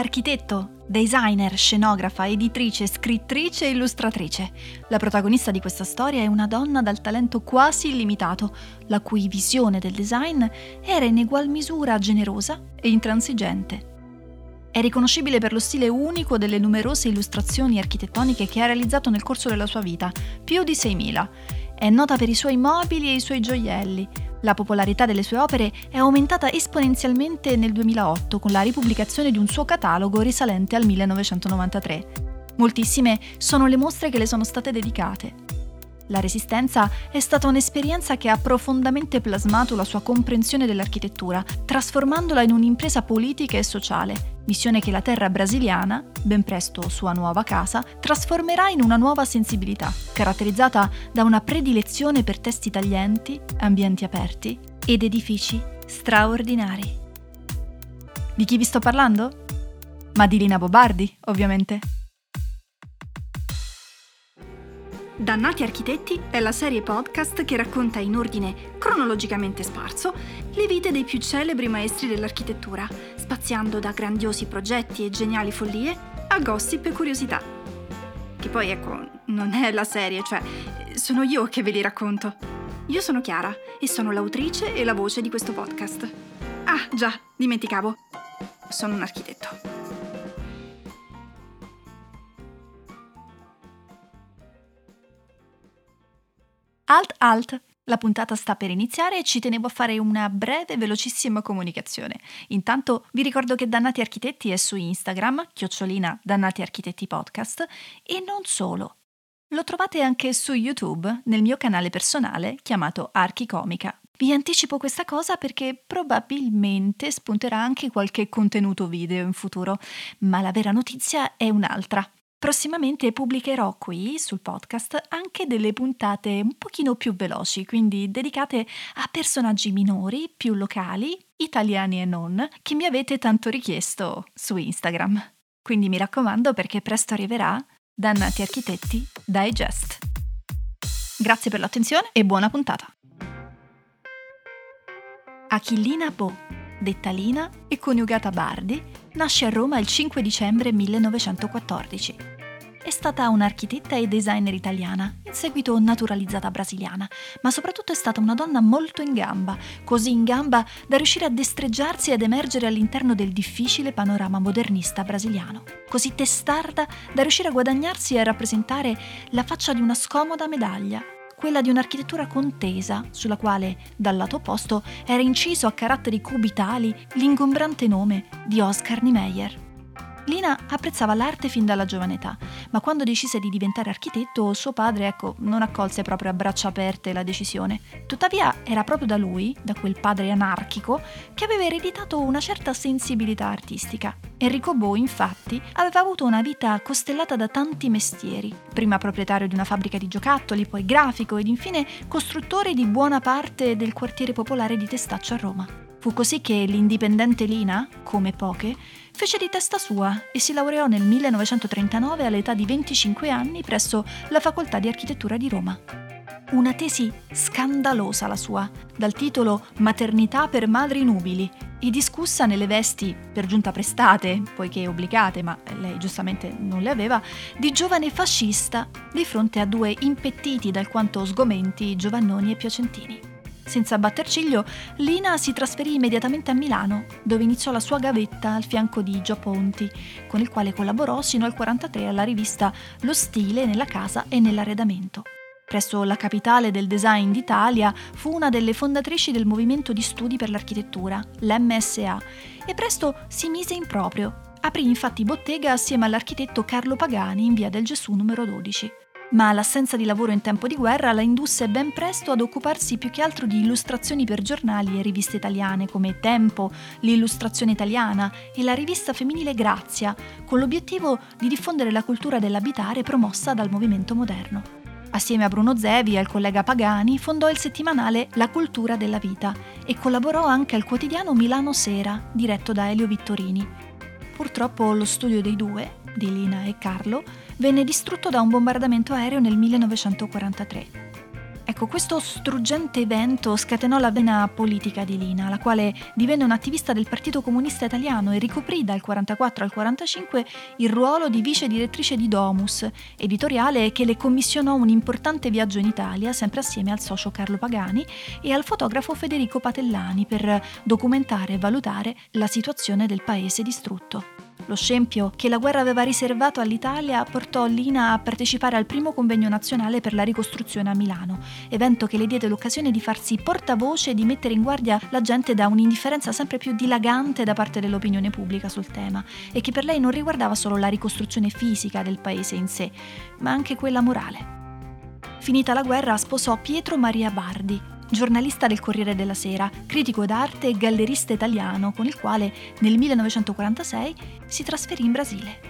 Architetto, designer, scenografa, editrice, scrittrice e illustratrice. La protagonista di questa storia è una donna dal talento quasi illimitato, la cui visione del design era in egual misura generosa e intransigente. È riconoscibile per lo stile unico delle numerose illustrazioni architettoniche che ha realizzato nel corso della sua vita, più di 6.000. È nota per i suoi mobili e i suoi gioielli. La popolarità delle sue opere è aumentata esponenzialmente nel 2008 con la ripubblicazione di un suo catalogo risalente al 1993. Moltissime sono le mostre che le sono state dedicate. La Resistenza è stata un'esperienza che ha profondamente plasmato la sua comprensione dell'architettura, trasformandola in un'impresa politica e sociale, missione che la terra brasiliana, ben presto sua nuova casa, trasformerà in una nuova sensibilità, caratterizzata da una predilezione per testi taglienti, ambienti aperti ed edifici straordinari. Di chi vi sto parlando? Ma di Lina Bobardi, ovviamente. Dannati Architetti è la serie podcast che racconta in ordine cronologicamente sparso le vite dei più celebri maestri dell'architettura, spaziando da grandiosi progetti e geniali follie a gossip e curiosità. Che poi, non è la serie, sono io che ve li racconto. Io sono Chiara e sono l'autrice e la voce di questo podcast. Ah, già, dimenticavo. Sono un architetto. Alt, la puntata sta per iniziare e ci tenevo a fare una breve, velocissima comunicazione. Intanto vi ricordo che Dannati Architetti è su Instagram, @Dannati Architetti Podcast, e non solo. Lo trovate anche su YouTube, nel mio canale personale chiamato Archicomica. Vi anticipo questa cosa perché probabilmente spunterà anche qualche contenuto video in futuro, ma la vera notizia è un'altra. Prossimamente pubblicherò qui sul podcast anche delle puntate un pochino più veloci, quindi dedicate a personaggi minori, più locali, italiani e non, che mi avete tanto richiesto su Instagram. Quindi mi raccomando perché presto arriverà Dannati Architetti Digest. Grazie per l'attenzione e buona puntata. Achillina Bo, detta Lina e coniugata Bardi, nasce a Roma il 5 dicembre 1914. È stata un'architetta e designer italiana, in seguito naturalizzata brasiliana, ma soprattutto è stata una donna molto in gamba, così in gamba da riuscire a destreggiarsi ed emergere all'interno del difficile panorama modernista brasiliano, così testarda da riuscire a guadagnarsi e a rappresentare la faccia di una scomoda medaglia, quella di un'architettura contesa, sulla quale, dal lato opposto, era inciso a caratteri cubitali l'ingombrante nome di Oscar Niemeyer. Lina apprezzava l'arte fin dalla giovane età, ma quando decise di diventare architetto, suo padre, non accolse proprio a braccia aperte la decisione. Tuttavia, era proprio da lui, da quel padre anarchico, che aveva ereditato una certa sensibilità artistica. Enrico Bo, infatti, aveva avuto una vita costellata da tanti mestieri. Prima proprietario di una fabbrica di giocattoli, poi grafico ed infine costruttore di buona parte del quartiere popolare di Testaccio a Roma. Fu così che l'indipendente Lina, come poche, fece di testa sua e si laureò nel 1939 all'età di 25 anni presso la Facoltà di Architettura di Roma. Una tesi scandalosa la sua, dal titolo Maternità per madri nubili, e discussa nelle vesti, per giunta prestate, poiché obbligate, ma lei giustamente non le aveva, di giovane fascista di fronte a due impettiti da alquanto sgomenti Giovannoni e Piacentini. Senza batter ciglio, Lina si trasferì immediatamente a Milano, dove iniziò la sua gavetta al fianco di Gio Ponti, con il quale collaborò sino al 1943 alla rivista Lo Stile nella casa e nell'arredamento. Presso la capitale del design d'Italia fu una delle fondatrici del movimento di studi per l'architettura, l'MSA, e presto si mise in proprio. Aprì infatti bottega assieme all'architetto Carlo Pagani in via del Gesù numero 12. Ma l'assenza di lavoro in tempo di guerra la indusse ben presto ad occuparsi più che altro di illustrazioni per giornali e riviste italiane come Tempo, l'Illustrazione Italiana e la rivista femminile Grazia, con l'obiettivo di diffondere la cultura dell'abitare promossa dal movimento moderno. Assieme a Bruno Zevi e al collega Pagani fondò il settimanale La Cultura della Vita e collaborò anche al quotidiano Milano Sera, diretto da Elio Vittorini. Purtroppo lo studio dei due, di Lina e Carlo, venne distrutto da un bombardamento aereo nel 1943. Ecco, questo struggente evento scatenò la vena politica di Lina, la quale divenne un'attivista del Partito Comunista Italiano e ricoprì dal 44 al 45 il ruolo di vice direttrice di Domus, editoriale che le commissionò un importante viaggio in Italia, sempre assieme al socio Carlo Pagani e al fotografo Federico Patellani, per documentare e valutare la situazione del paese distrutto. Lo scempio che la guerra aveva riservato all'Italia portò Lina a partecipare al primo convegno nazionale per la ricostruzione a Milano, evento che le diede l'occasione di farsi portavoce e di mettere in guardia la gente da un'indifferenza sempre più dilagante da parte dell'opinione pubblica sul tema, e che per lei non riguardava solo la ricostruzione fisica del paese in sé, ma anche quella morale. Finita la guerra sposò Pietro Maria Bardi, giornalista del Corriere della Sera, critico d'arte e gallerista italiano, con il quale nel 1946 si trasferì in Brasile.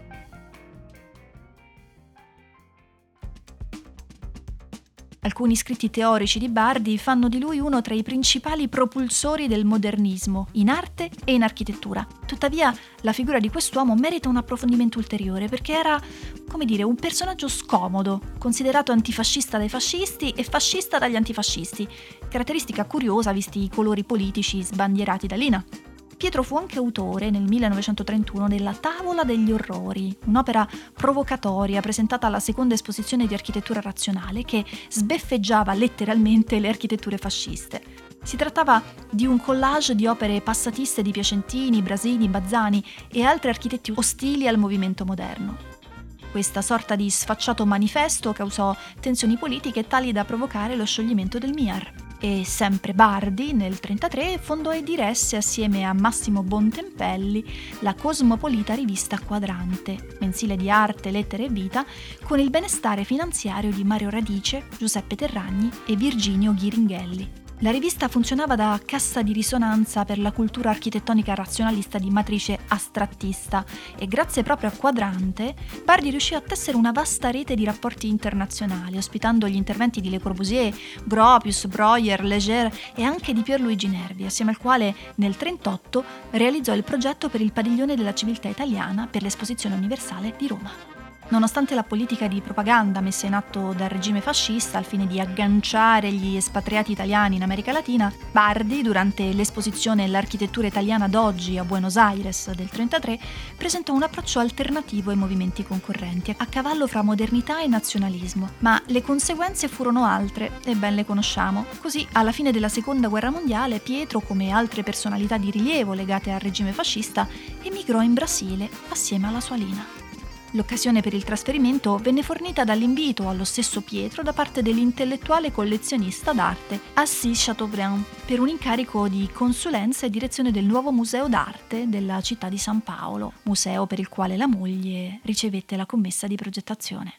Alcuni scritti teorici di Bardi fanno di lui uno tra i principali propulsori del modernismo, in arte e in architettura. Tuttavia, la figura di quest'uomo merita un approfondimento ulteriore, perché era, un personaggio scomodo, considerato antifascista dai fascisti e fascista dagli antifascisti, caratteristica curiosa visti i colori politici sbandierati da Lina. Pietro fu anche autore, nel 1931, della Tavola degli Orrori, un'opera provocatoria presentata alla seconda esposizione di architettura razionale che sbeffeggiava letteralmente le architetture fasciste. Si trattava di un collage di opere passatiste di Piacentini, Brasini, Bazzani e altri architetti ostili al movimento moderno. Questa sorta di sfacciato manifesto causò tensioni politiche tali da provocare lo scioglimento del MIAR. E sempre Bardi, nel 1933, fondò e diresse assieme a Massimo Bontempelli la cosmopolita rivista Quadrante, mensile di arte, lettere e vita, con il benestare finanziario di Mario Radice, Giuseppe Terragni e Virginio Ghiringhelli. La rivista funzionava da cassa di risonanza per la cultura architettonica razionalista di matrice astrattista e grazie proprio a Quadrante Bardi riuscì a tessere una vasta rete di rapporti internazionali, ospitando gli interventi di Le Corbusier, Gropius, Breuer, Leger e anche di Pierluigi Nervi, assieme al quale nel 1938 realizzò il progetto per il padiglione della civiltà italiana per l'Esposizione Universale di Roma. Nonostante la politica di propaganda messa in atto dal regime fascista al fine di agganciare gli espatriati italiani in America Latina, Bardi, durante l'esposizione L'architettura italiana d'oggi a Buenos Aires del 1933, presentò un approccio alternativo ai movimenti concorrenti, a cavallo fra modernità e nazionalismo. Ma le conseguenze furono altre, e ben le conosciamo. Così, alla fine della Seconda Guerra Mondiale, Pietro, come altre personalità di rilievo legate al regime fascista, emigrò in Brasile assieme alla sua Lina. L'occasione per il trasferimento venne fornita dall'invito allo stesso Pietro da parte dell'intellettuale collezionista d'arte Assis Chateaubriand per un incarico di consulenza e direzione del nuovo museo d'arte della città di San Paolo, museo per il quale la moglie ricevette la commessa di progettazione.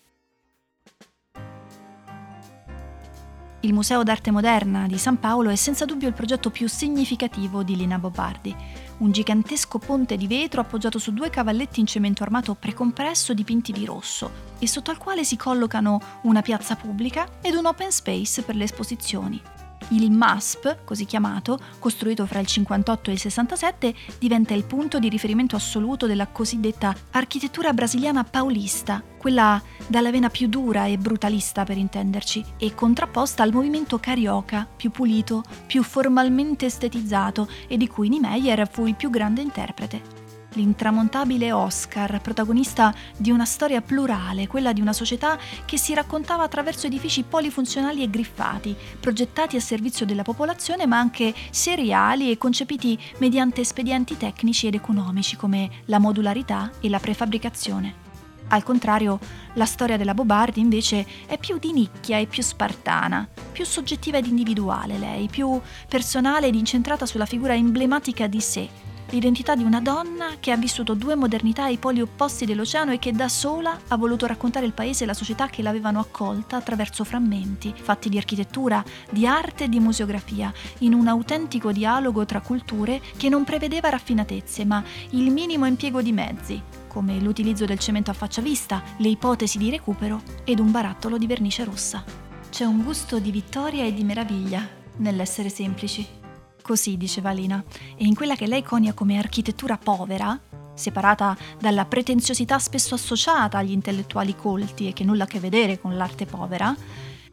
Il Museo d'Arte Moderna di San Paolo è senza dubbio il progetto più significativo di Lina Bo Bardi. Un gigantesco ponte di vetro appoggiato su 2 cavalletti in cemento armato precompresso dipinti di rosso e sotto al quale si collocano una piazza pubblica ed un open space per le esposizioni. Il MASP, così chiamato, costruito fra il 58 e il 67, diventa il punto di riferimento assoluto della cosiddetta architettura brasiliana paulista, quella dalla vena più dura e brutalista per intenderci, e contrapposta al movimento carioca, più pulito, più formalmente estetizzato e di cui Niemeyer fu il più grande interprete. L'intramontabile Oscar, protagonista di una storia plurale, quella di una società che si raccontava attraverso edifici polifunzionali e griffati, progettati a servizio della popolazione ma anche seriali e concepiti mediante espedienti tecnici ed economici come la modularità e la prefabbricazione. Al contrario, la storia della Bo Bardi invece è più di nicchia e più spartana, più soggettiva ed individuale lei, più personale ed incentrata sulla figura emblematica di sé, l'identità di una donna che ha vissuto 2 modernità ai poli opposti dell'oceano e che da sola ha voluto raccontare il paese e la società che l'avevano accolta attraverso frammenti fatti di architettura, di arte e di museografia, in un autentico dialogo tra culture che non prevedeva raffinatezze, ma il minimo impiego di mezzi, come l'utilizzo del cemento a faccia vista, le ipotesi di recupero ed un barattolo di vernice rossa. C'è un gusto di vittoria e di meraviglia nell'essere semplici. Così diceva Lina, e in quella che lei conia come architettura povera, separata dalla pretenziosità spesso associata agli intellettuali colti e che nulla a che vedere con l'arte povera,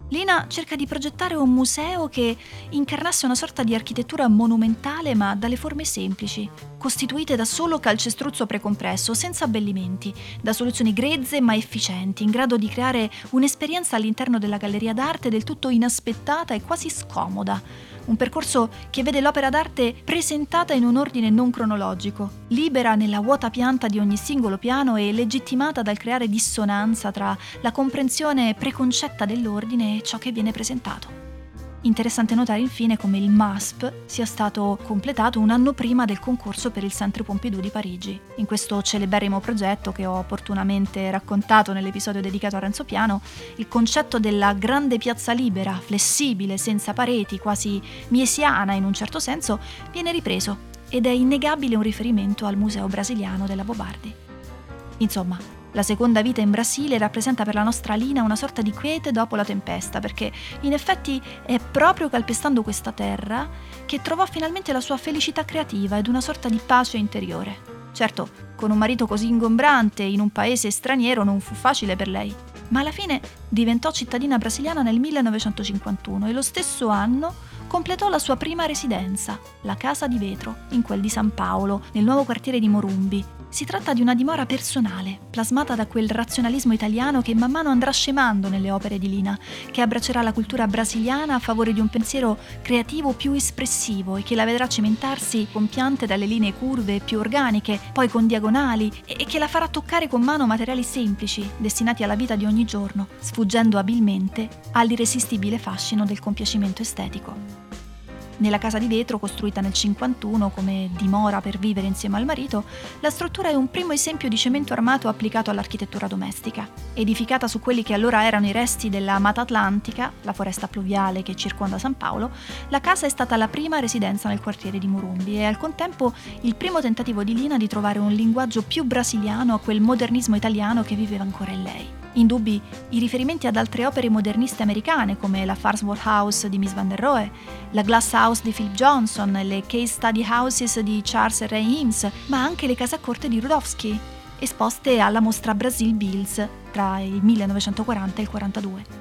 Lina cerca di progettare un museo che incarnasse una sorta di architettura monumentale ma dalle forme semplici, costituite da solo calcestruzzo precompresso, senza abbellimenti, da soluzioni grezze ma efficienti, in grado di creare un'esperienza all'interno della galleria d'arte del tutto inaspettata e quasi scomoda. Un percorso che vede l'opera d'arte presentata in un ordine non cronologico, libera nella vuota pianta di ogni singolo piano e legittimata dal creare dissonanza tra la comprensione preconcetta dell'ordine e ciò che viene presentato. Interessante notare infine come il MASP sia stato completato un anno prima del concorso per il Centre Pompidou di Parigi. In questo celeberrimo progetto, che ho opportunamente raccontato nell'episodio dedicato a Renzo Piano, il concetto della grande piazza libera, flessibile, senza pareti, quasi miesiana in un certo senso, viene ripreso ed è innegabile un riferimento al Museo Brasiliano della Bobardi. Insomma, la seconda vita in Brasile rappresenta per la nostra Lina una sorta di quiete dopo la tempesta, perché in effetti è proprio calpestando questa terra che trovò finalmente la sua felicità creativa ed una sorta di pace interiore. Certo, con un marito così ingombrante in un paese straniero non fu facile per lei, ma alla fine diventò cittadina brasiliana nel 1951 e lo stesso anno completò la sua prima residenza, la Casa di Vetro, in quel di San Paolo, nel nuovo quartiere di Morumbi. Si tratta di una dimora personale, plasmata da quel razionalismo italiano che man mano andrà scemando nelle opere di Lina, che abbraccerà la cultura brasiliana a favore di un pensiero creativo più espressivo e che la vedrà cimentarsi con piante dalle linee curve più organiche, poi con diagonali, e che la farà toccare con mano materiali semplici, destinati alla vita di ogni giorno, sfuggendo abilmente all'irresistibile fascino del compiacimento estetico. Nella Casa di Vetro, costruita nel 1951 come dimora per vivere insieme al marito, la struttura è un primo esempio di cemento armato applicato all'architettura domestica. Edificata su quelli che allora erano i resti della Mata Atlantica, la foresta pluviale che circonda San Paolo, la casa è stata la prima residenza nel quartiere di Morumbi e al contempo il primo tentativo di Lina di trovare un linguaggio più brasiliano a quel modernismo italiano che viveva ancora in lei. Indubbi i riferimenti ad altre opere moderniste americane come la Farnsworth House di Mies van der Rohe, la Glass House di Philip Johnson, le Case Study Houses di Charles e Ray Eames, ma anche le case a corte di Rudowski, esposte alla mostra Brasil Bills tra il 1940 e il 1942.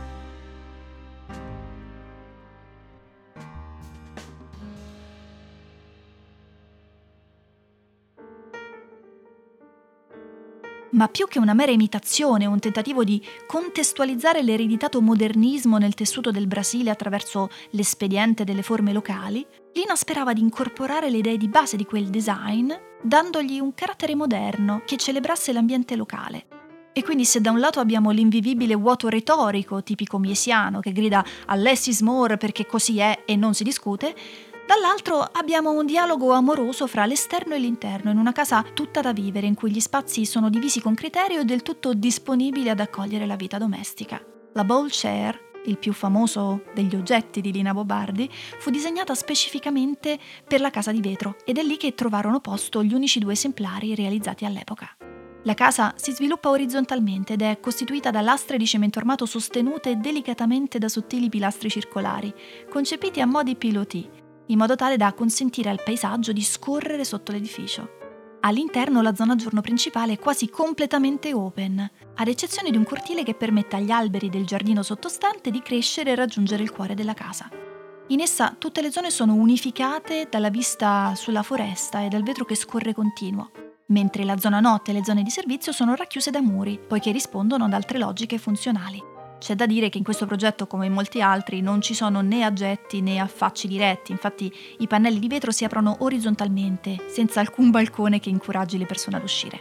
Ma più che una mera imitazione, un tentativo di contestualizzare l'ereditato modernismo nel tessuto del Brasile attraverso l'espediente delle forme locali, Lina sperava di incorporare le idee di base di quel design, dandogli un carattere moderno che celebrasse l'ambiente locale. E quindi se da un lato abbiamo l'invivibile vuoto retorico tipico miesiano che grida a less is more perché così è e non si discute, dall'altro abbiamo un dialogo amoroso fra l'esterno e l'interno in una casa tutta da vivere in cui gli spazi sono divisi con criterio e del tutto disponibili ad accogliere la vita domestica. La bowl chair, il più famoso degli oggetti di Lina Bobardi, fu disegnata specificamente per la Casa di Vetro ed è lì che trovarono posto gli unici 2 esemplari realizzati all'epoca. La casa si sviluppa orizzontalmente ed è costituita da lastre di cemento armato sostenute delicatamente da sottili pilastri circolari, concepiti a mo' di pilotis, in modo tale da consentire al paesaggio di scorrere sotto l'edificio. All'interno la zona giorno principale è quasi completamente open, ad eccezione di un cortile che permette agli alberi del giardino sottostante di crescere e raggiungere il cuore della casa. In essa tutte le zone sono unificate dalla vista sulla foresta e dal vetro che scorre continuo, mentre la zona notte e le zone di servizio sono racchiuse da muri, poiché rispondono ad altre logiche funzionali. C'è da dire che in questo progetto, come in molti altri, non ci sono né aggetti né affacci diretti, infatti i pannelli di vetro si aprono orizzontalmente, senza alcun balcone che incoraggi le persone ad uscire.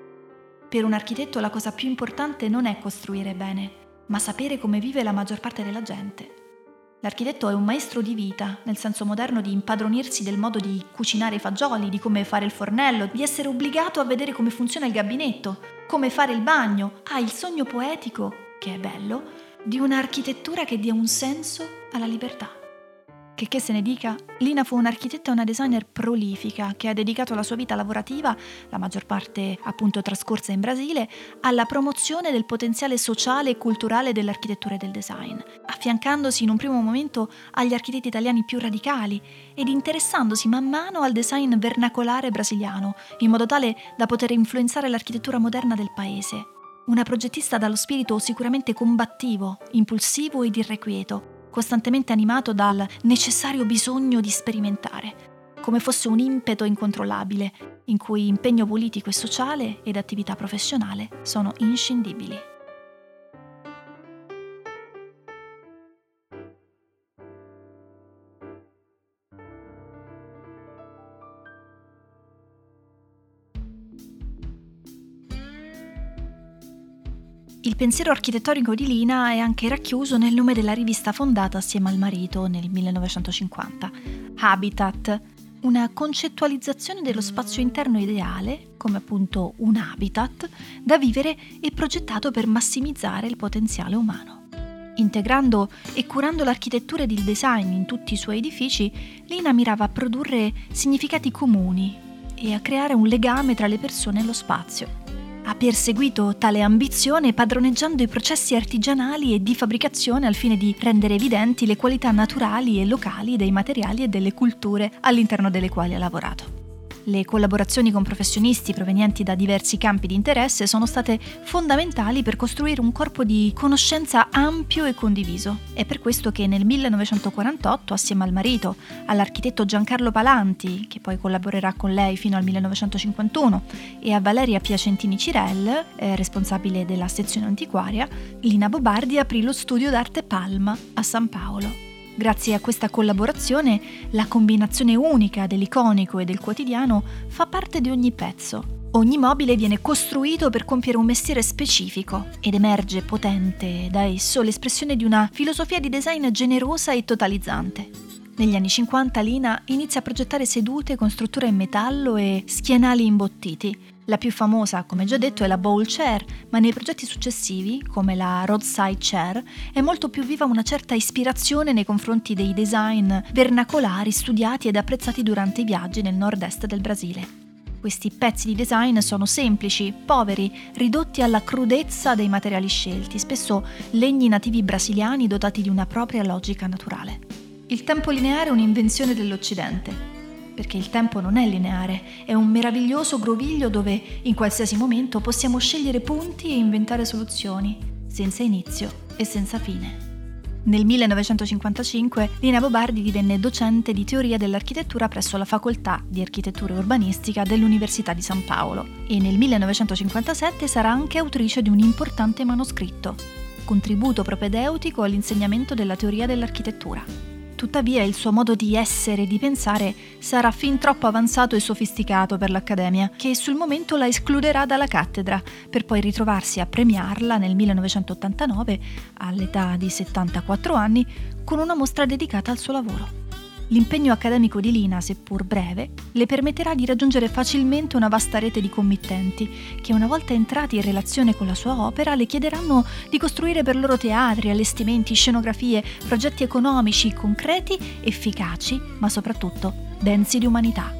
Per un architetto la cosa più importante non è costruire bene, ma sapere come vive la maggior parte della gente. L'architetto è un maestro di vita, nel senso moderno di impadronirsi del modo di cucinare i fagioli, di come fare il fornello, di essere obbligato a vedere come funziona il gabinetto, come fare il bagno. Ha il sogno poetico, che è bello, di un'architettura che dia un senso alla libertà. Che se ne dica, Lina fu un'architetta e una designer prolifica che ha dedicato la sua vita lavorativa, la maggior parte appunto trascorsa in Brasile, alla promozione del potenziale sociale e culturale dell'architettura e del design, affiancandosi in un primo momento agli architetti italiani più radicali ed interessandosi man mano al design vernacolare brasiliano, in modo tale da poter influenzare l'architettura moderna del paese. Una progettista dallo spirito sicuramente combattivo, impulsivo ed irrequieto, costantemente animato dal necessario bisogno di sperimentare, come fosse un impeto incontrollabile, in cui impegno politico e sociale ed attività professionale sono inscindibili. Il pensiero architettonico di Lina è anche racchiuso nel nome della rivista fondata assieme al marito nel 1950, Habitat, una concettualizzazione dello spazio interno ideale, come appunto un habitat, da vivere e progettato per massimizzare il potenziale umano. Integrando e curando l'architettura ed il design in tutti i suoi edifici, Lina mirava a produrre significati comuni e a creare un legame tra le persone e lo spazio. Ha perseguito tale ambizione padroneggiando i processi artigianali e di fabbricazione al fine di rendere evidenti le qualità naturali e locali dei materiali e delle culture all'interno delle quali ha lavorato. Le collaborazioni con professionisti provenienti da diversi campi di interesse sono state fondamentali per costruire un corpo di conoscenza ampio e condiviso. È per questo che nel 1948, assieme al marito, all'architetto Giancarlo Palanti, che poi collaborerà con lei fino al 1951, e a Valeria Piacentini Cirel, responsabile della sezione antiquaria, Lina Bobardi aprì lo studio d'arte Palma a San Paolo. Grazie a questa collaborazione, la combinazione unica dell'iconico e del quotidiano fa parte di ogni pezzo. Ogni mobile viene costruito per compiere un mestiere specifico ed emerge potente da esso l'espressione di una filosofia di design generosa e totalizzante. Negli anni 50 Lina inizia a progettare sedute con struttura in metallo e schienali imbottiti. La più famosa, come già detto, è la bowl chair, ma nei progetti successivi, come la roadside chair, è molto più viva una certa ispirazione nei confronti dei design vernacolari studiati ed apprezzati durante i viaggi nel nord-est del Brasile. Questi pezzi di design sono semplici, poveri, ridotti alla crudezza dei materiali scelti, spesso legni nativi brasiliani dotati di una propria logica naturale. Il tempo lineare è un'invenzione dell'Occidente, perché il tempo non è lineare, è un meraviglioso groviglio dove in qualsiasi momento possiamo scegliere punti e inventare soluzioni, senza inizio e senza fine. Nel 1955 Lina Bobardi divenne docente di teoria dell'architettura presso la Facoltà di Architettura e Urbanistica dell'Università di San Paolo e nel 1957 sarà anche autrice di un importante manoscritto, contributo propedeutico all'insegnamento della teoria dell'architettura. Tuttavia il suo modo di essere e di pensare sarà fin troppo avanzato e sofisticato per l'Accademia, che sul momento la escluderà dalla cattedra, per poi ritrovarsi a premiarla nel 1989, all'età di 74 anni, con una mostra dedicata al suo lavoro. L'impegno accademico di Lina, seppur breve, le permetterà di raggiungere facilmente una vasta rete di committenti che, una volta entrati in relazione con la sua opera, le chiederanno di costruire per loro teatri, allestimenti, scenografie, progetti economici, concreti, efficaci, ma soprattutto densi di umanità.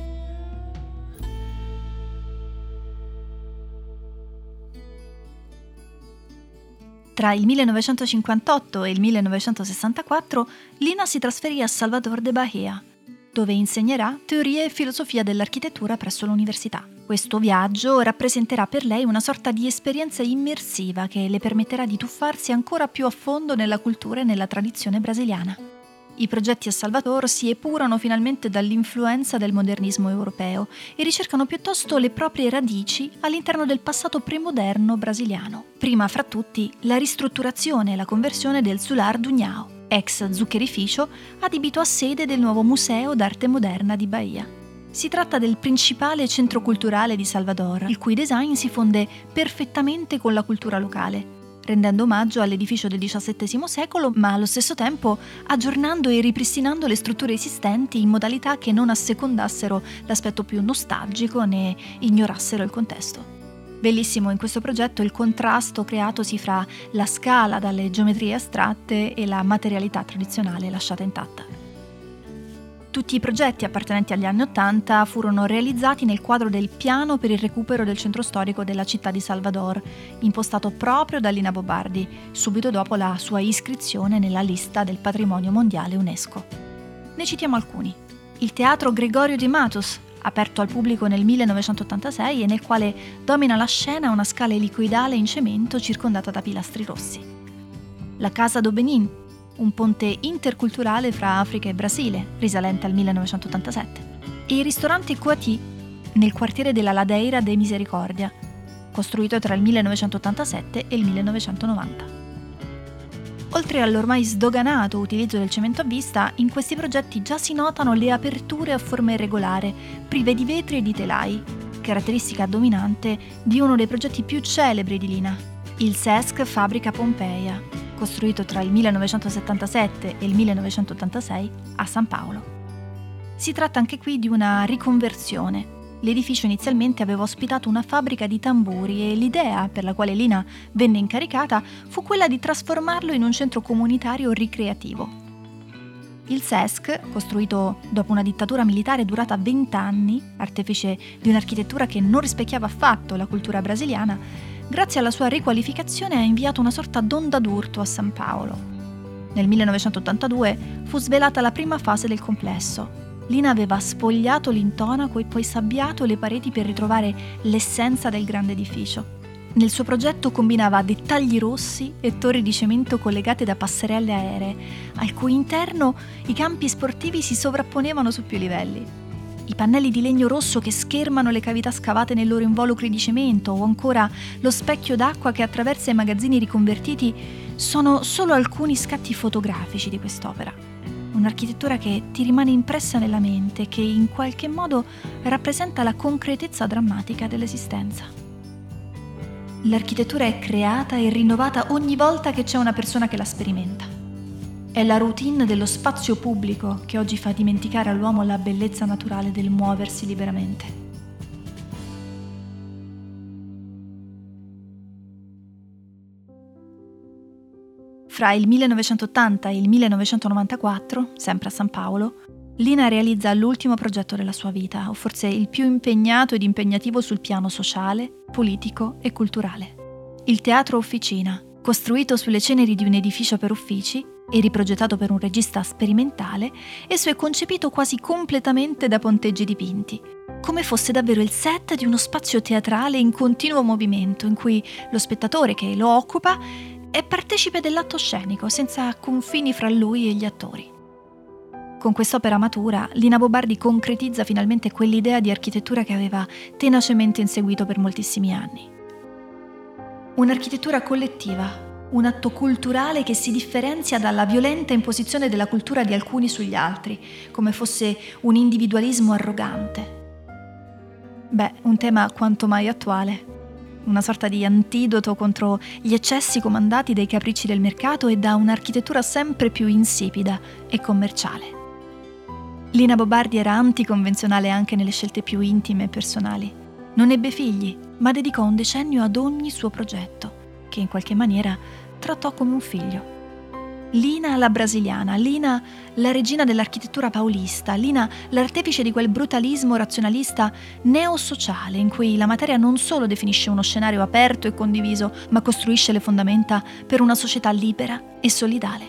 Tra il 1958 e il 1964 Lina si trasferì a Salvador de Bahia, dove insegnerà teoria e filosofia dell'architettura presso l'università. Questo viaggio rappresenterà per lei una sorta di esperienza immersiva che le permetterà di tuffarsi ancora più a fondo nella cultura e nella tradizione brasiliana. I progetti a Salvador si epurano finalmente dall'influenza del modernismo europeo e ricercano piuttosto le proprie radici all'interno del passato premoderno brasiliano. Prima fra tutti la ristrutturazione e la conversione del Solar do Nhau, ex zuccherificio, adibito a sede del nuovo Museo d'Arte Moderna di Bahia. Si tratta del principale centro culturale di Salvador, il cui design si fonde perfettamente con la cultura locale, rendendo omaggio all'edificio del XVII secolo, ma allo stesso tempo aggiornando e ripristinando le strutture esistenti in modalità che non assecondassero l'aspetto più nostalgico né ignorassero il contesto. Bellissimo in questo progetto il contrasto creatosi fra la scala dalle geometrie astratte e la materialità tradizionale lasciata intatta. Tutti i progetti appartenenti agli anni '80 furono realizzati nel quadro del piano per il recupero del centro storico della città di Salvador, impostato proprio da Lina Bobardi, subito dopo la sua iscrizione nella lista del patrimonio mondiale UNESCO. Ne citiamo alcuni. Il teatro Gregorio de Matos, aperto al pubblico nel 1986 e nel quale domina la scena una scala elicoidale in cemento circondata da pilastri rossi. La Casa do Benin, un ponte interculturale fra Africa e Brasile, risalente al 1987. E il ristorante Coati, nel quartiere della Ladeira de Misericordia, costruito tra il 1987 e il 1990. Oltre all'ormai sdoganato utilizzo del cemento a vista, in questi progetti già si notano le aperture a forma irregolare, prive di vetri e di telai, caratteristica dominante di uno dei progetti più celebri di Lina, il SESC Fabbrica Pompeia, costruito tra il 1977 e il 1986 a San Paolo. Si tratta anche qui di una riconversione. L'edificio inizialmente aveva ospitato una fabbrica di tamburi e l'idea per la quale Lina venne incaricata fu quella di trasformarlo in un centro comunitario ricreativo. Il SESC, costruito dopo una dittatura militare durata 20 anni, artefice di un'architettura che non rispecchiava affatto la cultura brasiliana, grazie alla sua riqualificazione ha inviato una sorta d'onda d'urto a San Paolo. Nel 1982 fu svelata la prima fase del complesso. Lina aveva spogliato l'intonaco e poi sabbiato le pareti per ritrovare l'essenza del grande edificio. Nel suo progetto combinava dettagli rossi e torri di cemento collegate da passerelle aeree, al cui interno i campi sportivi si sovrapponevano su più livelli. I pannelli di legno rosso che schermano le cavità scavate nei loro involucri di cemento o ancora lo specchio d'acqua che attraversa i magazzini riconvertiti sono solo alcuni scatti fotografici di quest'opera. Un'architettura che ti rimane impressa nella mente e che in qualche modo rappresenta la concretezza drammatica dell'esistenza. L'architettura è creata e rinnovata ogni volta che c'è una persona che la sperimenta. È la routine dello spazio pubblico che oggi fa dimenticare all'uomo la bellezza naturale del muoversi liberamente. Fra il 1980 e il 1994, sempre a San Paolo, Lina realizza l'ultimo progetto della sua vita, o forse il più impegnato ed impegnativo sul piano sociale, politico e culturale. Il Teatro Officina, costruito sulle ceneri di un edificio per uffici e riprogettato per un regista sperimentale, esso è concepito quasi completamente da ponteggi dipinti, come fosse davvero il set di uno spazio teatrale in continuo movimento, in cui lo spettatore che lo occupa è partecipe dell'atto scenico, senza confini fra lui e gli attori. Con quest'opera matura, Lina Bo Bardi concretizza finalmente quell'idea di architettura che aveva tenacemente inseguito per moltissimi anni. Un'architettura collettiva, un atto culturale che si differenzia dalla violenta imposizione della cultura di alcuni sugli altri, come fosse un individualismo arrogante. Un tema quanto mai attuale. Una sorta di antidoto contro gli eccessi comandati dai capricci del mercato e da un'architettura sempre più insipida e commerciale. Lina Bo Bardi era anticonvenzionale anche nelle scelte più intime e personali. Non ebbe figli, ma dedicò un decennio ad ogni suo progetto, che in qualche maniera trattò come un figlio. Lina la brasiliana, Lina la regina dell'architettura paulista, Lina l'artefice di quel brutalismo razionalista neosociale in cui la materia non solo definisce uno scenario aperto e condiviso, ma costruisce le fondamenta per una società libera e solidale.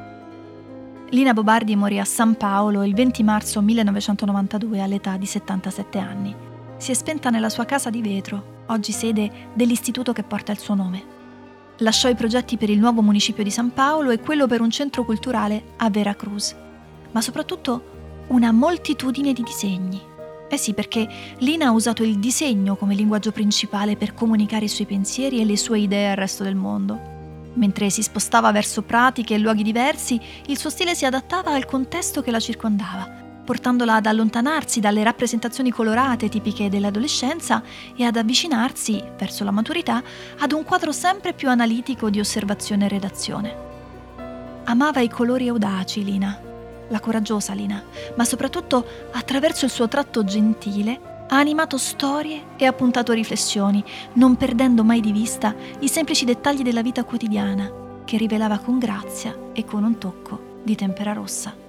Lina Bo Bardi morì a San Paolo il 20 marzo 1992 all'età di 77 anni. Si è spenta nella sua casa di vetro, oggi sede dell'istituto che porta il suo nome. Lasciò i progetti per il nuovo municipio di San Paolo e quello per un centro culturale a Veracruz, ma soprattutto una moltitudine di disegni. Sì, perché Lina ha usato il disegno come linguaggio principale per comunicare i suoi pensieri e le sue idee al resto del mondo. Mentre si spostava verso pratiche e luoghi diversi, il suo stile si adattava al contesto che la circondava, portandola ad allontanarsi dalle rappresentazioni colorate tipiche dell'adolescenza e ad avvicinarsi, verso la maturità, ad un quadro sempre più analitico di osservazione e redazione. Amava i colori audaci Lina, la coraggiosa Lina, ma soprattutto, attraverso il suo tratto gentile, ha animato storie e appuntato riflessioni, non perdendo mai di vista i semplici dettagli della vita quotidiana, che rivelava con grazia e con un tocco di tempera rossa.